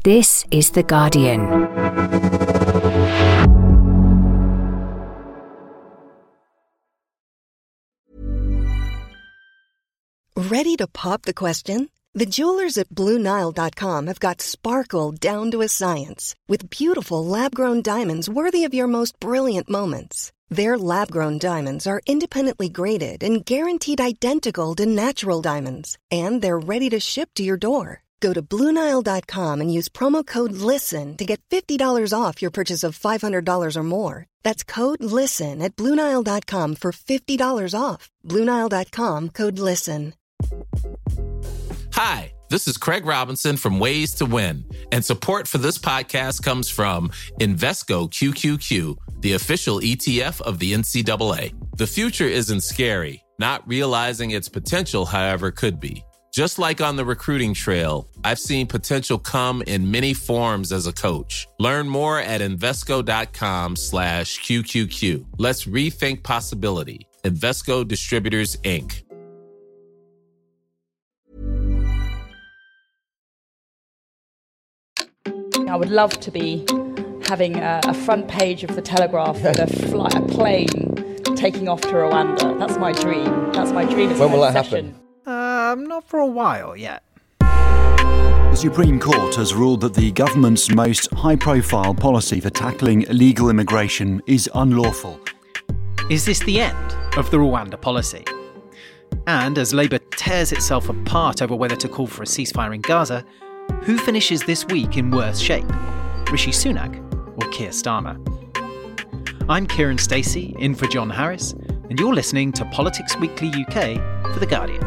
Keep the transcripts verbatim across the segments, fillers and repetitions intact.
This is The Guardian. Ready to pop the question? The jewelers at Blue Nile dot com have got sparkle down to a science with beautiful lab-grown diamonds worthy of your most brilliant moments. Their lab-grown diamonds are independently graded and guaranteed identical to natural diamonds, and they're ready to ship to your door. Go to Blue Nile dot com and use promo code LISTEN to get fifty dollars off your purchase of five hundred dollars or more. That's code LISTEN at Blue Nile dot com for fifty dollars off. Blue Nile dot com, code LISTEN. Hi, this is Craig Robinson from Ways to Win, and support for this podcast comes from Invesco Q Q Q, the official E T F of the N C double A. The future isn't scary. Not realizing its potential, however, could be. Just like on the recruiting trail, I've seen potential come in many forms as a coach. Learn more at Invesco.com slash QQQ. Let's rethink possibility. Invesco Distributors, Incorporated. I would love to be having a, a front page of the Telegraph with a, fly, a plane taking off to Rwanda. That's my dream. That's my dream. When will that happen? Um, not for a while yet. The Supreme Court has ruled that the government's most high-profile policy for tackling illegal immigration is unlawful. Is this the end of the Rwanda policy? And as Labour tears itself apart over whether to call for a ceasefire in Gaza, who finishes this week in worse shape? Rishi Sunak or Keir Starmer? I'm Kieran Stacey, in for John Harris, and you're listening to Politics Weekly U K for The Guardian.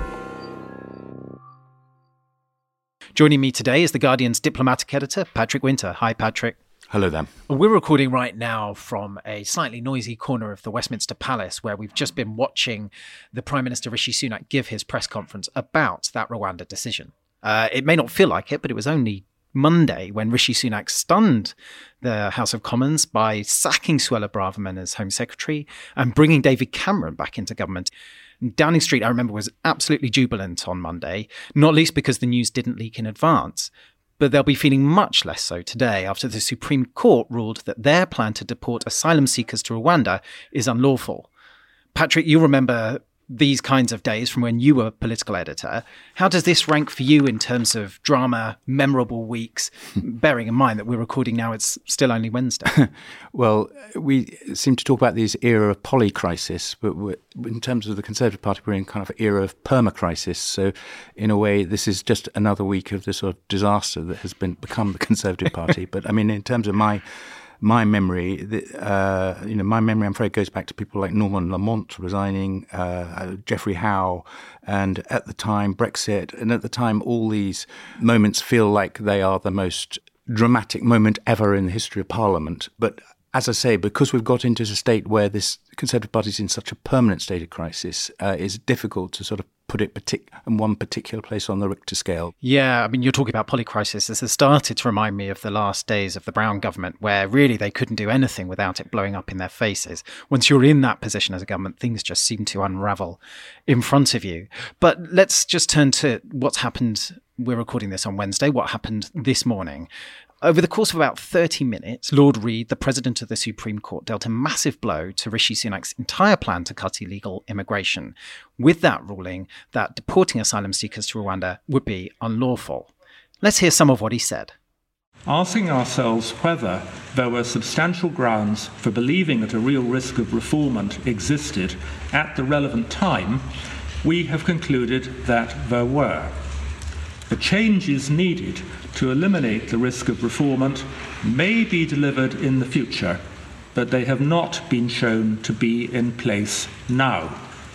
Joining me today is The Guardian's diplomatic editor, Patrick Winter. Hi, Patrick. Hello there. We're recording right now from a slightly noisy corner of the Westminster Palace, where we've just been watching the Prime Minister Rishi Sunak give his press conference about that Rwanda decision. Uh, it may not feel like it, but it was only Monday when Rishi Sunak stunned the House of Commons by sacking Suella Braverman as Home Secretary and bringing David Cameron back into government. Downing Street, I remember, was absolutely jubilant on Monday, not least because the news didn't leak in advance. But they'll be feeling much less so today after the Supreme Court ruled that their plan to deport asylum seekers to Rwanda is unlawful. Patrick, you remember these kinds of days from when you were political editor. How does this rank for you in terms of drama, memorable weeks, bearing in mind that we're recording now, it's still only Wednesday? Well, we seem to talk about this era of polycrisis, but we're, in terms of the Conservative Party, we're in kind of era of permacrisis. So in a way, this is just another week of the sort of disaster that has been become the Conservative Party. But I mean, in terms of my My memory, uh, you know, my memory, I'm afraid, goes back to people like Norman Lamont resigning, uh, Geoffrey Howe, and at the time Brexit, and at the time all these moments feel like they are the most dramatic moment ever in the history of Parliament. But as I say, because we've got into a state where this Conservative Party is in such a permanent state of crisis, uh, it's difficult to sort of put it partic- in one particular place on the Richter scale. Yeah, I mean, you're talking about polycrisis. This has started to remind me of the last days of the Brown government, where really they couldn't do anything without it blowing up in their faces. Once you're in that position as a government, things just seem to unravel in front of you. But let's just turn to what's happened. We're recording this on Wednesday. What happened this morning? Over the course of about thirty minutes, Lord Reid, the President of the Supreme Court, dealt a massive blow to Rishi Sunak's entire plan to cut illegal immigration, with that ruling that deporting asylum seekers to Rwanda would be unlawful. Let's hear some of what he said. Asking ourselves whether there were substantial grounds for believing that a real risk of refoulement existed at the relevant time, we have concluded that there were. The changes needed to eliminate the risk of refoulement may be delivered in the future, but they have not been shown to be in place now.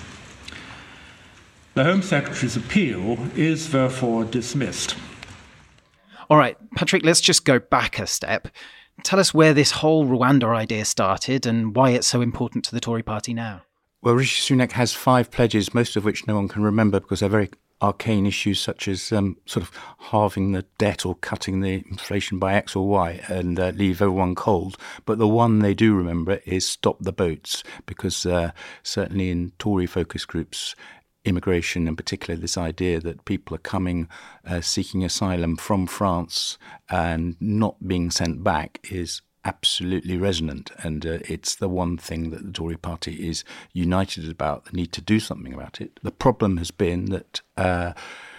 The Home Secretary's appeal is therefore dismissed. All right, Patrick, let's just go back a step. Tell us where this whole Rwanda idea started and why it's so important to the Tory party now. Well, Rishi Sunak has five pledges, most of which no one can remember because they're very arcane issues such as um, sort of halving the debt or cutting the inflation by X or Y and uh, leave everyone cold. But the one they do remember is stop the boats, because uh, certainly in Tory focus groups, immigration, in particular this idea that people are coming uh, seeking asylum from France and not being sent back, is absolutely resonant, and uh, it's the one thing that the Tory party is united about, the need to do something about it. The problem has been that uh,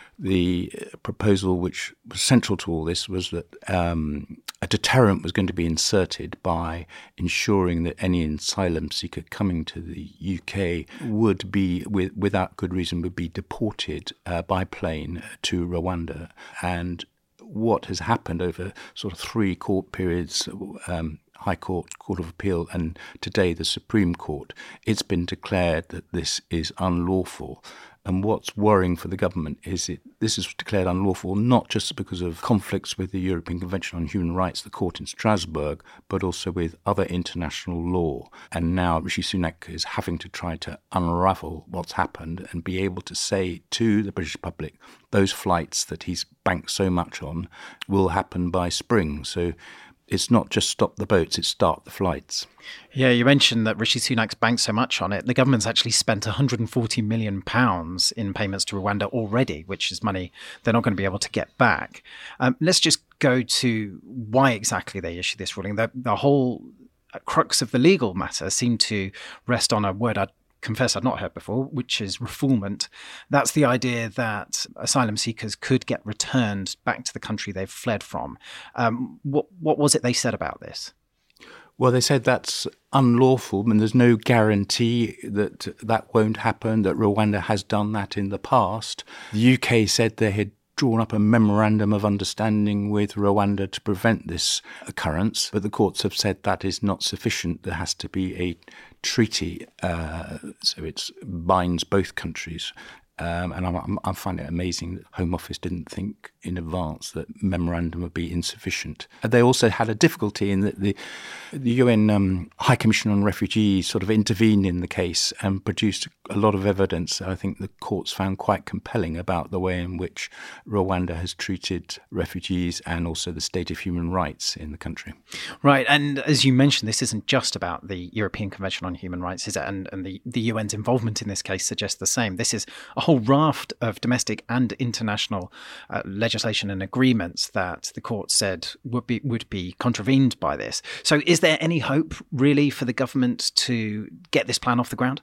the proposal which was central to all this was that um, a deterrent was going to be inserted by ensuring that any asylum seeker coming to the U K would be, with, without good reason, would be deported uh, by plane to Rwanda. And what has happened over sort of three court periods, um, High Court, Court of Appeal, and today the Supreme Court, it's been declared that this is unlawful. And what's worrying for the government is it this is declared unlawful not just because of conflicts with the European Convention on Human Rights, the court in Strasbourg, but also with other international law. And now Rishi Sunak is having to try to unravel what's happened and be able to say to the British public, those flights that he's banked so much on will happen by spring. So it's not just stop the boats, it's start the flights. Yeah, you mentioned that Rishi Sunak's banked so much on it. The government's actually spent one hundred forty million pounds in payments to Rwanda already, which is money they're not going to be able to get back. Um, let's just go to why exactly they issued this ruling. The, the whole crux of the legal matter seemed to rest on a word I'd confess I'd not heard before, which is refoulement. That's the idea that asylum seekers could get returned back to the country they've fled from. Um, what, what was it they said about this? Well, they said that's unlawful, and there's no guarantee that that won't happen, that Rwanda has done that in the past. The U K said they had drawn up a memorandum of understanding with Rwanda to prevent this occurrence, but the courts have said that is not sufficient. There has to be a treaty, uh, so it binds both countries. Um, and I'm, I find it amazing that Home Office didn't think in advance that memorandum would be insufficient. They also had a difficulty in that the, the U N um, High Commission on Refugees sort of intervened in the case and produced a lot of evidence that I think the courts found quite compelling about the way in which Rwanda has treated refugees and also the state of human rights in the country. Right. And as you mentioned, this isn't just about the European Convention on Human Rights, is it? And, and the, the U N's involvement in this case suggests the same. This is a whole raft of domestic and international uh, legislation and agreements that the court said would be would be contravened by this. So is there any hope really for the government to get this plan off the ground?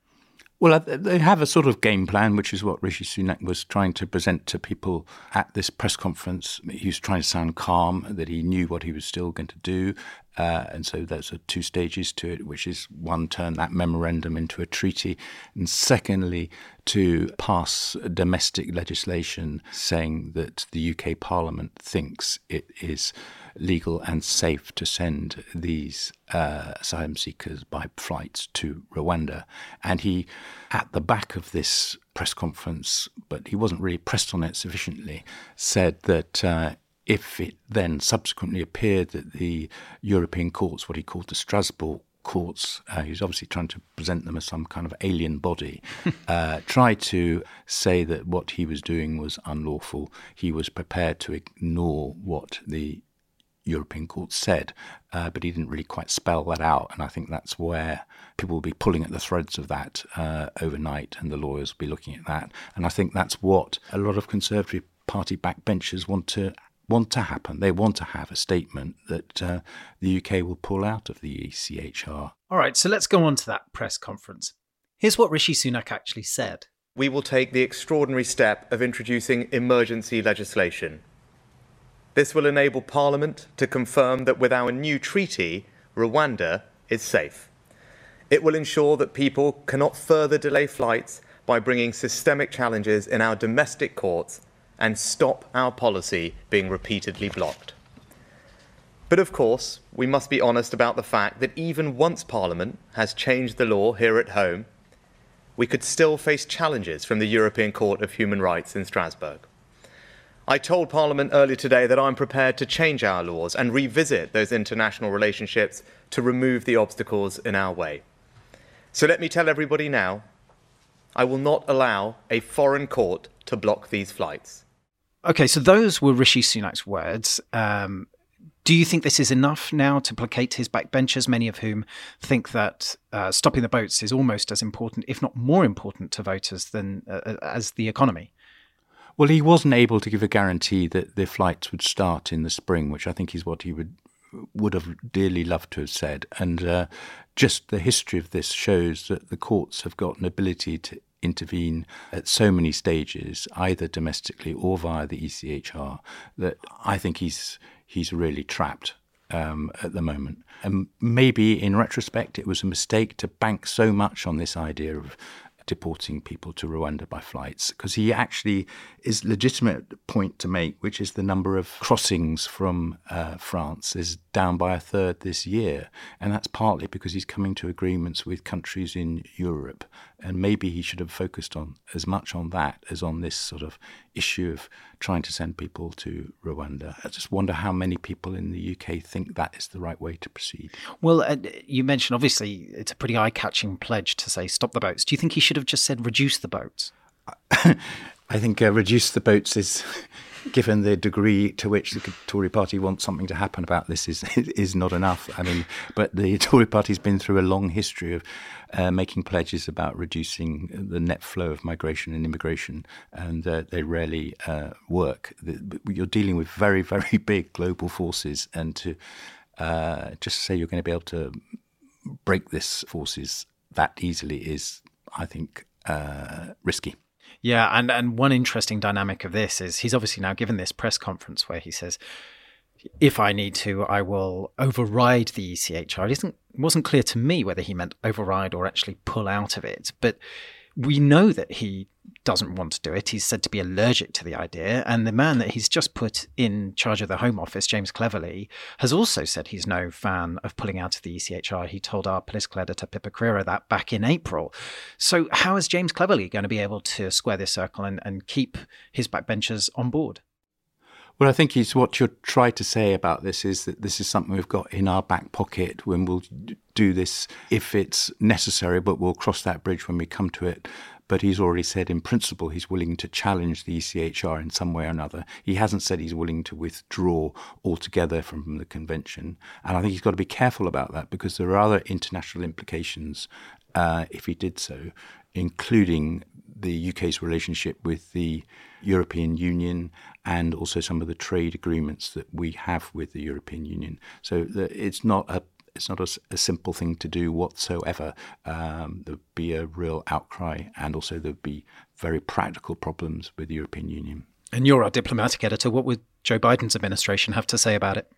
Well, they have a sort of game plan, which is what Rishi Sunak was trying to present to people at this press conference. He was trying to sound calm, that he knew what he was still going to do. Uh, and so there's a two stages to it, which is one, turn that memorandum into a treaty, and secondly, to pass domestic legislation saying that the U K Parliament thinks it is legal and safe to send these uh, asylum seekers by flights to Rwanda. And he, at the back of this press conference, but he wasn't really pressed on it sufficiently, said that uh, if it then subsequently appeared that the European courts, what he called the Strasbourg courts, uh, he was obviously trying to present them as some kind of alien body, uh, tried to say that what he was doing was unlawful. He was prepared to ignore what the European court said, uh, but he didn't really quite spell that out. And I think that's where people will be pulling at the threads of that uh, overnight, and the lawyers will be looking at that. And I think that's what a lot of Conservative Party backbenchers want to want to happen. They want to have a statement that uh, the U K will pull out of the E C H R. All right, so let's go on to that press conference. Here's what Rishi Sunak actually said. We will take the extraordinary step of introducing emergency legislation. This will enable Parliament to confirm that with our new treaty, Rwanda is safe. It will ensure that people cannot further delay flights by bringing systemic challenges in our domestic courts and stop our policy being repeatedly blocked. But of course, we must be honest about the fact that even once Parliament has changed the law here at home, we could still face challenges from the European Court of Human Rights in Strasbourg. I told Parliament earlier today that I'm prepared to change our laws and revisit those international relationships to remove the obstacles in our way. So let me tell everybody now, I will not allow a foreign court to block these flights. Okay, so those were Rishi Sunak's words. Um, Do you think this is enough now to placate his backbenchers, many of whom think that uh, stopping the boats is almost as important, if not more important to voters than uh, as the economy? Well, he wasn't able to give a guarantee that the flights would start in the spring, which I think is what he would would have dearly loved to have said. And uh, just the history of this shows that the courts have got an ability to intervene at so many stages, either domestically or via the E C H R, that I think he's he's really trapped um, at the moment. And maybe in retrospect, it was a mistake to bank so much on this idea of deporting people to Rwanda by flights, because he actually is legitimate point to make, which is the number of crossings from uh, France is down by a third this year. And that's partly because he's coming to agreements with countries in Europe. And maybe he should have focused on as much on that as on this sort of issue of trying to send people to Rwanda. I just wonder how many people in the U K think that is the right way to proceed. Well, uh, you mentioned, obviously, it's a pretty eye-catching pledge to say stop the boats. Do you think he should have just said reduce the boats? I think uh, reduce the boats is, given the degree to which the Tory party wants something to happen about this, is is not enough. I mean, but the Tory party's been through a long history of uh, making pledges about reducing the net flow of migration and immigration, and uh, they rarely uh, work. The, you're dealing with very, very big global forces, and to uh, just say you're going to be able to break this forces that easily is, I think, uh, risky. Yeah, and, and one interesting dynamic of this is he's obviously now given this press conference where he says, if I need to, I will override the E C H R. It isn't, it wasn't clear to me whether he meant override or actually pull out of it. But we know that he doesn't want to do it. He's said to be allergic to the idea. And the man that he's just put in charge of the Home Office, James Cleverly, has also said he's no fan of pulling out of the E C H R. He told our political editor, Pippa Crerar, that back in April. So how is James Cleverly going to be able to square this circle and, and keep his backbenchers on board? Well, I think he's, what you're trying to say about this is that this is something we've got in our back pocket when we'll do this if it's necessary, but we'll cross that bridge when we come to it. But he's already said in principle he's willing to challenge the E C H R in some way or another. He hasn't said he's willing to withdraw altogether from the convention. And I think he's got to be careful about that, because there are other international implications uh, if he did so, including the U K's relationship with the European Union and also some of the trade agreements that we have with the European Union. So the, it's not a it's not a, a simple thing to do whatsoever. Um, there'd be a real outcry, and also there'd be very practical problems with the European Union. And you're our diplomatic editor. What would Joe Biden's administration have to say about it?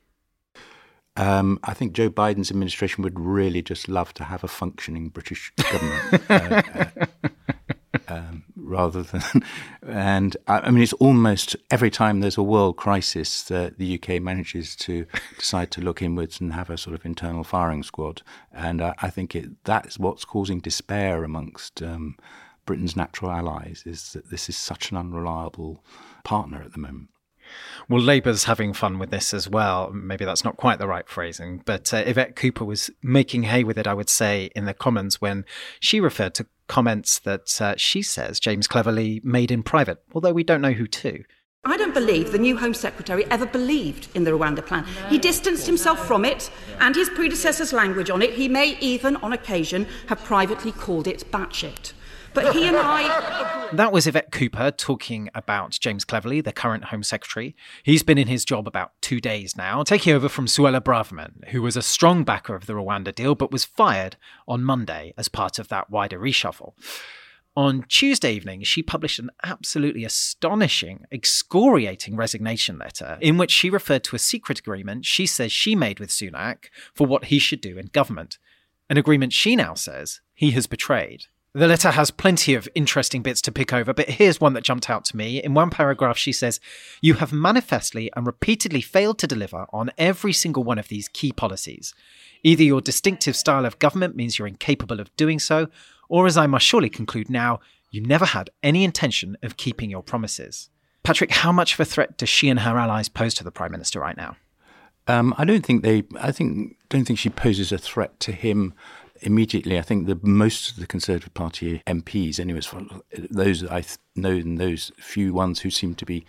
Um, I think Joe Biden's administration would really just love to have a functioning British government. uh, uh, Um, rather than, and I mean, it's almost every time there's a world crisis that the U K manages to decide to look inwards and have a sort of internal firing squad. And uh, I think it, that's what's causing despair amongst um, Britain's natural allies, is that this is such an unreliable partner at the moment. Well, Labour's having fun with this as well. Maybe that's not quite the right phrasing, but uh, Yvette Cooper was making hay with it, I would say, in the Commons when she referred to comments that uh, she says James Cleverly made in private, although we don't know who to. I don't believe the new Home Secretary ever believed in the Rwanda plan. No. He distanced himself from it and his predecessor's language on it. He may even, on occasion, have privately called it batshit. But he and I... That was Yvette Cooper talking about James Cleverly, the current Home Secretary. He's been in his job about two days now, taking over from Suella Braverman, who was a strong backer of the Rwanda deal, but was fired on Monday as part of that wider reshuffle. On Tuesday evening, she published an absolutely astonishing, excoriating resignation letter in which she referred to a secret agreement she says she made with Sunak for what he should do in government. An agreement she now says he has betrayed. The letter has plenty of interesting bits to pick over, but here's one that jumped out to me. In one paragraph, she says, "You have manifestly and repeatedly failed to deliver on every single one of these key policies. Either your distinctive style of government means you're incapable of doing so, or as I must surely conclude now, you never had any intention of keeping your promises." Patrick, how much of a threat does she and her allies pose to the Prime Minister right now? Um, I don't think they. I think don't think she poses a threat to him immediately. I think that most of the Conservative Party M Ps, anyways, those I know and those few ones who seem to be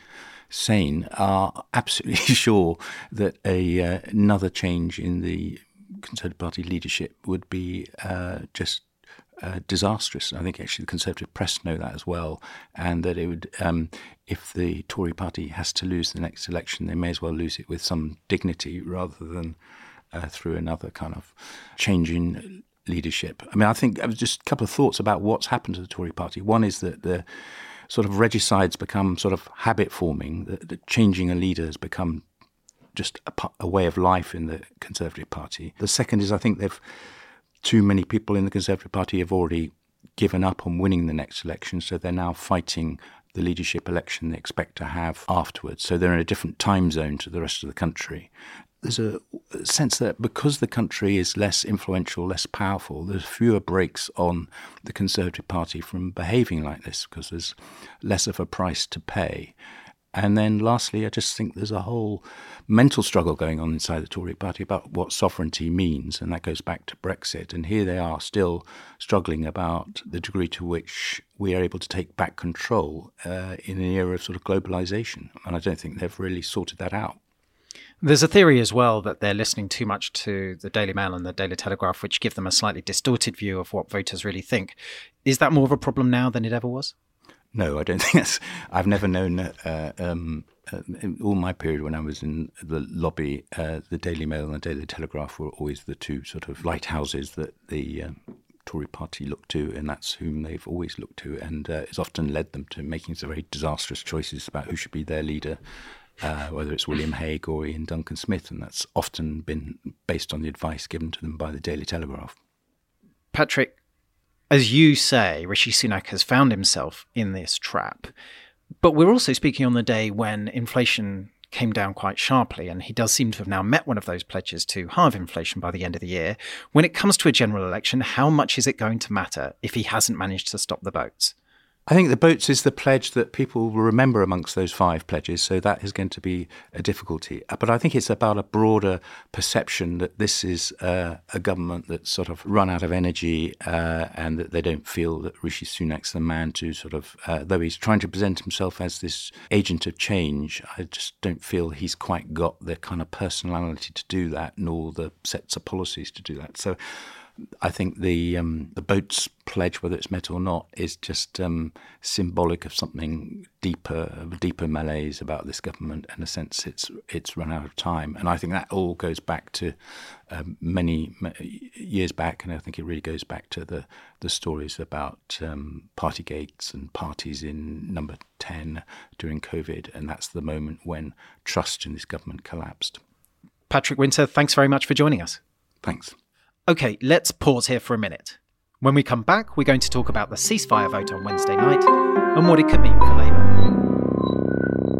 sane are absolutely sure that a uh, another change in the Conservative Party leadership would be uh, just uh, disastrous. I think actually the Conservative press know that as well, and that it would, um, if the Tory Party has to lose the next election, they may as well lose it with some dignity rather than uh, through another kind of change in leadership. I mean, I think just a couple of thoughts about what's happened to the Tory Party. One is that the sort of regicides become sort of habit forming, that, that changing a leader has become just a, a way of life in the Conservative Party. The second is I think they've too many people in the Conservative Party have already given up on winning the next election, so they're now fighting the leadership election they expect to have afterwards. So they're in a different time zone to the rest of the country. There's a sense that because the country is less influential, less powerful, there's fewer brakes on the Conservative Party from behaving like this because there's less of a price to pay. And then lastly, I just think there's a whole mental struggle going on inside the Tory Party about what sovereignty means, and that goes back to Brexit. And here they are still struggling about the degree to which we are able to take back control uh, in an era of sort of globalisation. And I don't think they've really sorted that out. There's a theory as well that they're listening too much to the Daily Mail and the Daily Telegraph, which give them a slightly distorted view of what voters really think. Is that more of a problem now than it ever was? No, I don't think that's... I've never known... Uh, um, uh, in all my period when I was in the lobby, uh, the Daily Mail and the Daily Telegraph were always the two sort of lighthouses that the um, Tory Party looked to, and that's whom they've always looked to, and uh, it's often led them to making some very disastrous choices about who should be their leader, uh, whether it's William Hague or Ian Duncan Smith, and that's often been based on the advice given to them by the Daily Telegraph. Patrick, as you say, Rishi Sunak has found himself in this trap. But we're also speaking on the day when inflation came down quite sharply, and he does seem to have now met one of those pledges to halve inflation by the end of the year. When it comes to a general election, how much is it going to matter if he hasn't managed to stop the boats? I think the boats is the pledge that people will remember amongst those five pledges, so that is going to be a difficulty. But I think it's about a broader perception that this is uh, a government that's sort of run out of energy uh, and that they don't feel that Rishi Sunak's the man to sort of, uh, though he's trying to present himself as this agent of change, I just don't feel he's quite got the kind of personality to do that, nor the sets of policies to do that. So I think the um, the boats pledge, whether it's met or not, is just um, symbolic of something deeper, of a deeper malaise about this government. In a sense, it's it's run out of time, and I think that all goes back to um, many, many years back, and I think it really goes back to the the stories about um, Partygate and parties in Number ten during COVID, and that's the moment when trust in this government collapsed. Patrick Winter, thanks very much for joining us. Thanks. OK, let's pause here for a minute. When we come back, we're going to talk about the ceasefire vote on Wednesday night and what it could mean for Labour.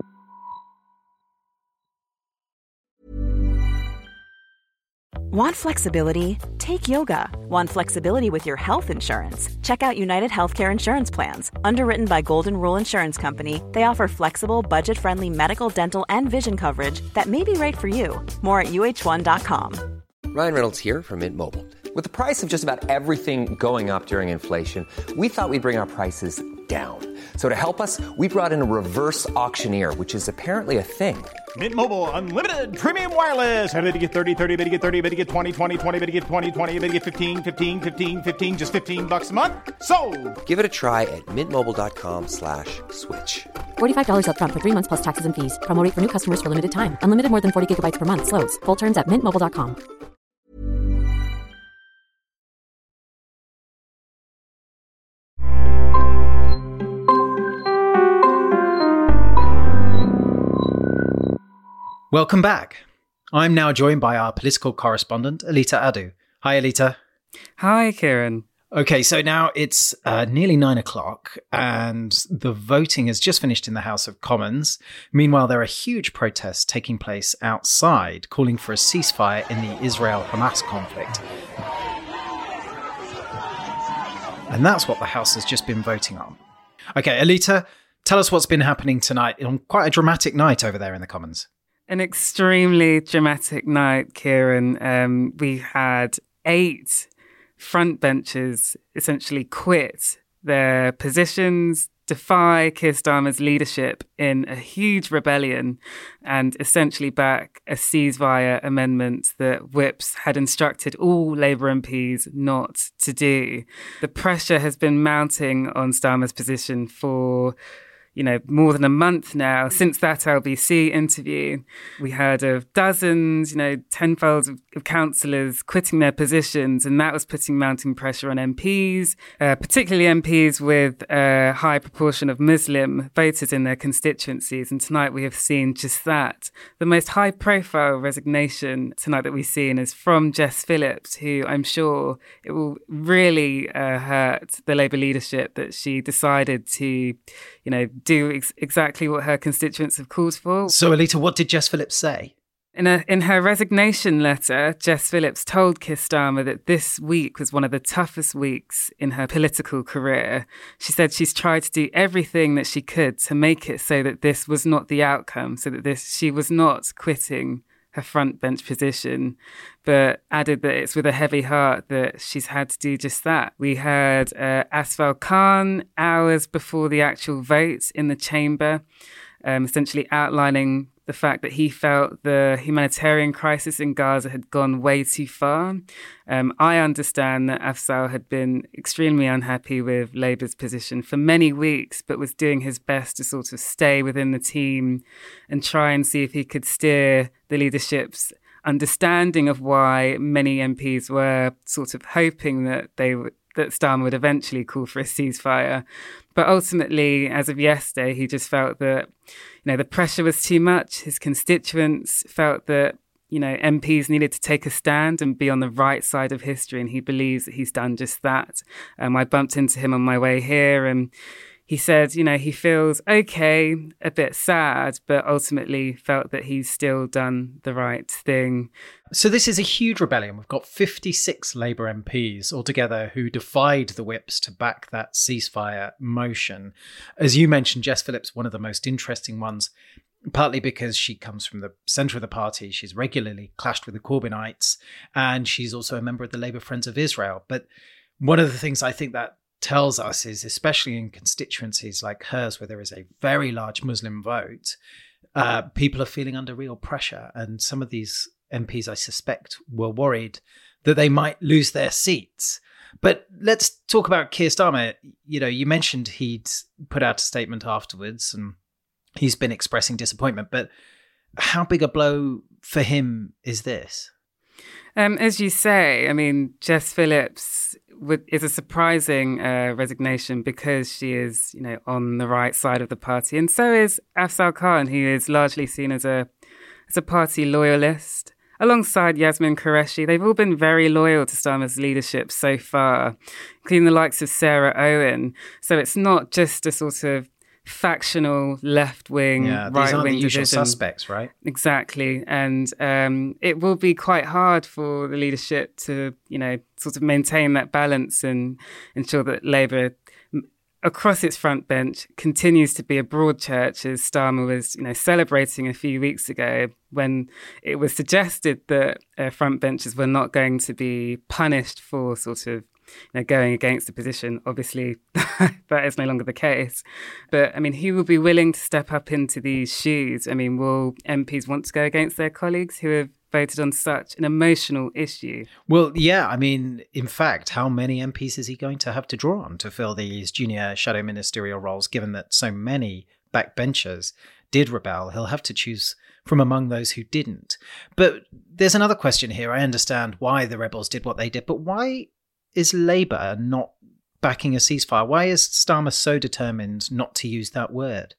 Want flexibility? Take yoga. Want flexibility with your health insurance? Check out United Healthcare Insurance Plans. Underwritten by Golden Rule Insurance Company, they offer flexible, budget-friendly medical, dental, and vision coverage that may be right for you. More at U H one dot com. Ryan Reynolds here from Mint Mobile. With the price of just about everything going up during inflation, we thought we'd bring our prices down. So to help us, we brought in a reverse auctioneer, which is apparently a thing. Mint Mobile Unlimited Premium Wireless. How to get thirty, thirty, bit to get thirty, bit to get twenty, twenty, twenty, bit to get twenty, twenty, bit to get fifteen, fifteen, fifteen, fifteen, just fifteen bucks a month? Sold! Give it a try at mintmobile.com slash switch. forty-five dollars up front for three months plus taxes and fees. Promo rate for new customers for limited time. Unlimited more than forty gigabytes per month. Slows full terms at mint mobile dot com. Welcome back. I'm now joined by our political correspondent, Alita Adu. Hi, Alita. Hi, Kieran. Okay, so now it's uh, nearly nine o'clock and the voting has just finished in the House of Commons. Meanwhile, there are huge protests taking place outside, calling for a ceasefire in the Israel-Hamas conflict. And that's what the House has just been voting on. Okay, Alita, tell us what's been happening tonight on quite a dramatic night over there in the Commons. An extremely dramatic night, Kieran. Um, we had eight front benchers essentially quit their positions defy Keir Starmer's leadership in a huge rebellion and essentially back a ceasefire amendment that Whips had instructed all Labour M Ps not to do. The pressure has been mounting on Starmer's position for you know, more than a month now since that L B C interview. We heard of dozens, you know, tenfolds of, of councillors quitting their positions, and that was putting mounting pressure on M Ps, uh, particularly M Ps with a high proportion of Muslim voters in their constituencies. And tonight we have seen just that. The most high-profile resignation tonight that we've seen is from Jess Phillips, who I'm sure it will really uh, hurt the Labour leadership that she decided to, you know, do ex- exactly what her constituents have called for. So, Alita, what did Jess Phillips say? In, a, in her resignation letter, Jess Phillips told Keir Starmer that this week was one of the toughest weeks in her political career. She said she's tried to do everything that she could to make it so that this was not the outcome, so that this she was not quitting her front bench position, but added that it's with a heavy heart that she's had to do just that. We heard uh, Asfal Khan hours before the actual vote in the chamber, um, essentially outlining the fact that he felt the humanitarian crisis in Gaza had gone way too far. Um, I understand that Afzal had been extremely unhappy with Labour's position for many weeks, but was doing his best to sort of stay within the team and try and see if he could steer the leadership's understanding of why many M Ps were sort of hoping that they would that Starmer would eventually call for a ceasefire. But ultimately, as of yesterday, he just felt that, you know, the pressure was too much. His constituents felt that, you know, M Ps needed to take a stand and be on the right side of history. And he believes that he's done just that. Um, I bumped into him on my way here, and he said, you know, he feels okay, a bit sad, but ultimately felt that he's still done the right thing. So this is a huge rebellion. We've got fifty-six Labour M Ps altogether who defied the whips to back that ceasefire motion. As you mentioned, Jess Phillips, one of the most interesting ones, partly because she comes from the centre of the party. She's regularly clashed with the Corbynites, and she's also a member of the Labour Friends of Israel. But one of the things I think that tells us is, especially in constituencies like hers, where there is a very large Muslim vote, uh, people are feeling under real pressure. And some of these M Ps, I suspect, were worried that they might lose their seats. But let's talk about Keir Starmer. You know, you mentioned he'd put out a statement afterwards and he's been expressing disappointment. But how big a blow for him is this? Um, as you say, I mean, Jess Phillips would, is a surprising uh, resignation because she is, you know, on the right side of the party, and so is Afzal Khan, who is largely seen as a as a party loyalist. Alongside Yasmin Qureshi, they've all been very loyal to Starmer's leadership so far, including the likes of Sarah Owen. So it's not just a sort of factional left-wing, yeah, right-wing these aren't the usual division. suspects, right? Exactly. And um, it will be quite hard for the leadership to, you know, sort of maintain that balance and ensure that Labour, across its front bench, continues to be a broad church, as Starmer was, you know, celebrating a few weeks ago when it was suggested that uh, front benchers were not going to be punished for sort of, you know, going against the position. Obviously, that is no longer the case. But, I mean, who will be willing to step up into these shoes? I mean, will M Ps want to go against their colleagues who have voted on such an emotional issue? Well, yeah, I mean, in fact, how many M Ps is he going to have to draw on to fill these junior shadow ministerial roles, given that so many backbenchers did rebel? He'll have to choose from among those who didn't. But there's another question here. I understand why the rebels did what they did, but why is Labour not backing a ceasefire? Why is Starmer so determined not to use that word?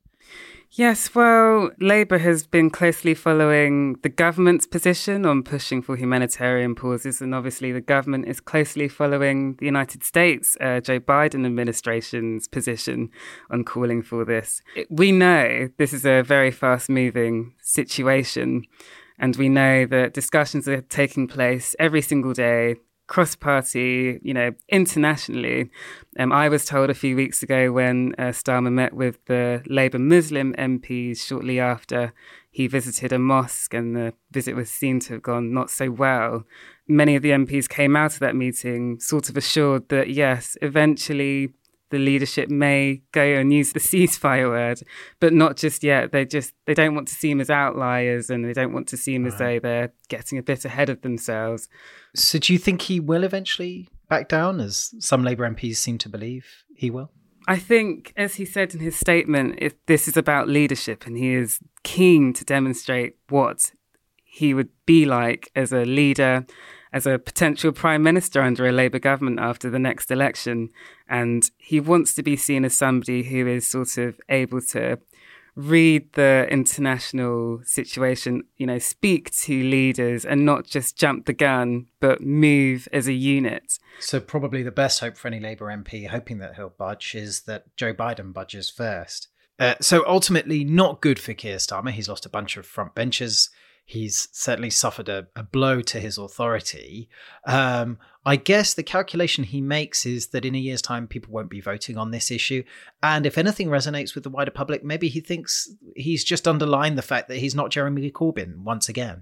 Yes, well, Labour has been closely following the government's position on pushing for humanitarian pauses, and obviously the government is closely following the United States, uh, Joe Biden administration's position on calling for this. We know this is a very fast-moving situation, and we know that discussions are taking place every single day, cross-party, you know, internationally. Um, I was told a few weeks ago when uh, Starmer met with the Labour Muslim M Ps shortly after he visited a mosque and the visit was seen to have gone not so well. Many of the M Ps came out of that meeting sort of assured that, yes, eventually the leadership may go and use the ceasefire word, but not just yet. They just they don't want to seem as outliers, and they don't want to seem right. as though they're getting a bit ahead of themselves. So do you think he will eventually back down, as some Labour M Ps seem to believe he will? I think, as he said in his statement, if this is about leadership, and he is keen to demonstrate what he would be like as a leader, as a potential prime minister under a Labour government after the next election. And he wants to be seen as somebody who is sort of able to read the international situation, you know, speak to leaders and not just jump the gun, but move as a unit. So probably the best hope for any Labour M P hoping that he'll budge is that Joe Biden budges first. Uh, so ultimately not good for Keir Starmer. He's lost a bunch of front benchers. He's certainly suffered a, a blow to his authority. Um, I guess the calculation he makes is that in a year's time, people won't be voting on this issue. And if anything resonates with the wider public, maybe he thinks he's just underlined the fact that he's not Jeremy Corbyn once again.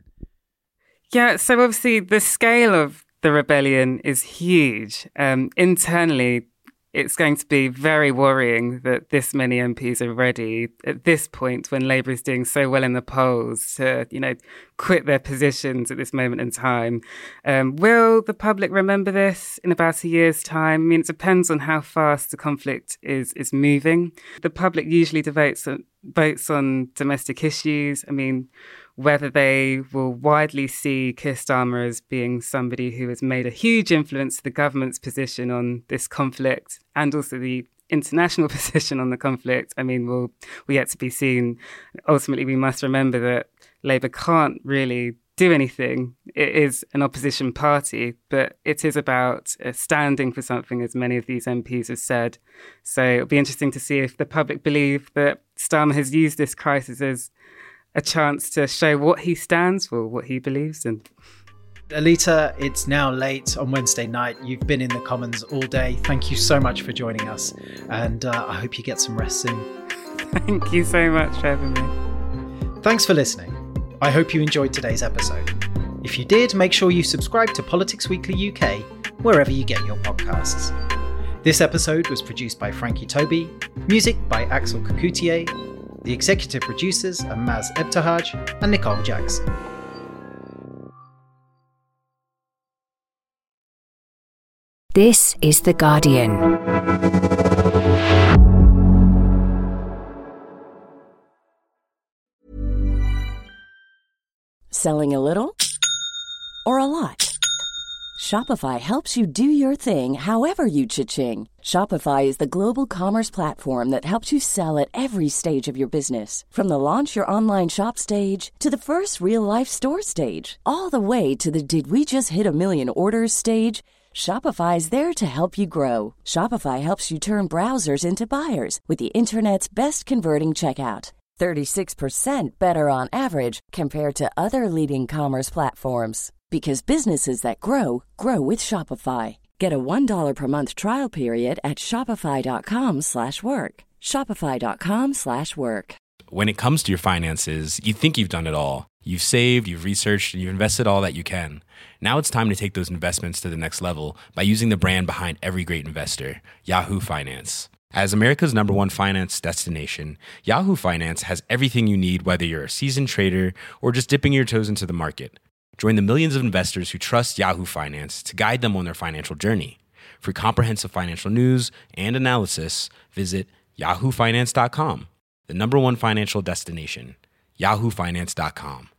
Yeah, so obviously the scale of the rebellion is huge. Um, internally, it's going to be very worrying that this many M Ps are ready at this point, when Labour is doing so well in the polls, to, you know, quit their positions at this moment in time. Um, will the public remember this in about a year's time? I mean, it depends on how fast the conflict is is moving. The public usually devotes on, votes on domestic issues. I mean, whether they will widely see Keir Starmer as being somebody who has made a huge influence to the government's position on this conflict, and also the international position on the conflict, I mean, we'll, we're yet to be seen. Ultimately, we must remember that Labour can't really do anything. It is an opposition party, but it is about uh, standing for something, as many of these M Ps have said. So it'll be interesting to see if the public believe that Starmer has used this crisis as a chance to show what he stands for, what he believes in. Alita, it's now late on Wednesday night. You've been in the Commons all day. Thank you so much for joining us, and uh, I hope you get some rest soon. Thank you so much for having me. Thanks for listening. I hope you enjoyed today's episode. If you did, make sure you subscribe to Politics Weekly U K wherever you get your podcasts. This episode was produced by Frankie Toby, music by Axel Kakoutié. The executive producers are Maz Ebtahaj and Nicole Jackson. This is The Guardian. Selling a little or a lot? Shopify helps you do your thing however you cha-ching. Shopify is the global commerce platform that helps you sell at every stage of your business. From the launch your online shop stage to the first real-life store stage, all the way to the did we just hit a million orders stage. Shopify is there to help you grow. Shopify helps you turn browsers into buyers with the internet's best converting checkout. thirty-six percent better on average compared to other leading commerce platforms. Because businesses that grow, grow with Shopify. Get a one dollar per month trial period at shopify.com slash work. Shopify.com slash work. When it comes to your finances, you think you've done it all. You've saved, you've researched, and you've invested all that you can. Now it's time to take those investments to the next level by using the brand behind every great investor, Yahoo Finance. As America's number one finance destination, Yahoo Finance has everything you need, whether you're a seasoned trader or just dipping your toes into the market. Join the millions of investors who trust Yahoo Finance to guide them on their financial journey. For comprehensive financial news and analysis, visit yahoo finance dot com, the number one financial destination, yahoo finance dot com.